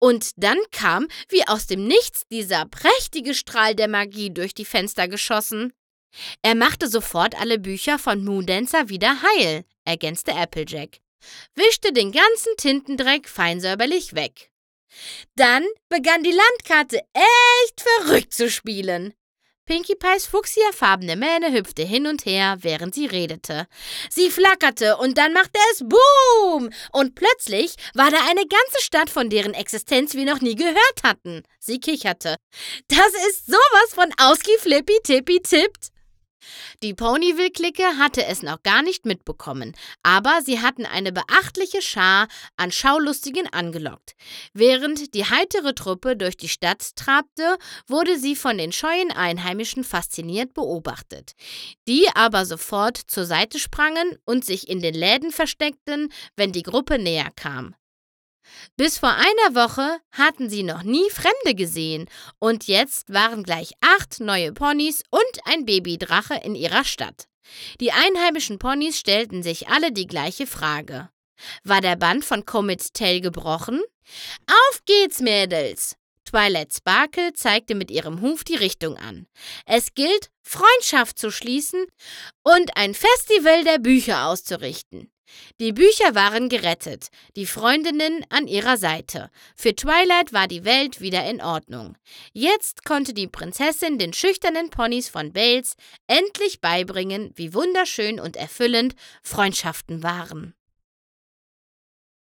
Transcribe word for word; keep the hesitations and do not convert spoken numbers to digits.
Und dann kam, wie aus dem Nichts, dieser prächtige Strahl der Magie durch die Fenster geschossen. Er machte sofort alle Bücher von Moondancer wieder heil, ergänzte Applejack, wischte den ganzen Tintendreck feinsäuberlich weg. Dann begann die Landkarte echt verrückt zu spielen. Pinkie Pies fuchsiafarbene Mähne hüpfte hin und her, während sie redete. Sie flackerte und dann machte es Boom! Und plötzlich war da eine ganze Stadt, von deren Existenz wir noch nie gehört hatten. Sie kicherte. Das ist sowas von ausgeflippi-tippi-tippt. Die Ponyville-Clique hatte es noch gar nicht mitbekommen, aber sie hatten eine beachtliche Schar an Schaulustigen angelockt. Während die heitere Truppe durch die Stadt trabte, wurde sie von den scheuen Einheimischen fasziniert beobachtet, die aber sofort zur Seite sprangen und sich in den Läden versteckten, wenn die Gruppe näher kam. Bis vor einer Woche hatten sie noch nie Fremde gesehen und jetzt waren gleich acht neue Ponys und ein Babydrache in ihrer Stadt. Die einheimischen Ponys stellten sich alle die gleiche Frage. War der Band von Comet's Tail gebrochen? Auf geht's, Mädels! Twilight Sparkle zeigte mit ihrem Huf die Richtung an. Es gilt, Freundschaft zu schließen und ein Festival der Bücher auszurichten. Die Bücher waren gerettet, die Freundinnen an ihrer Seite. Für Twilight war die Welt wieder in Ordnung. Jetzt konnte die Prinzessin den schüchternen Ponys von Bales endlich beibringen, wie wunderschön und erfüllend Freundschaften waren.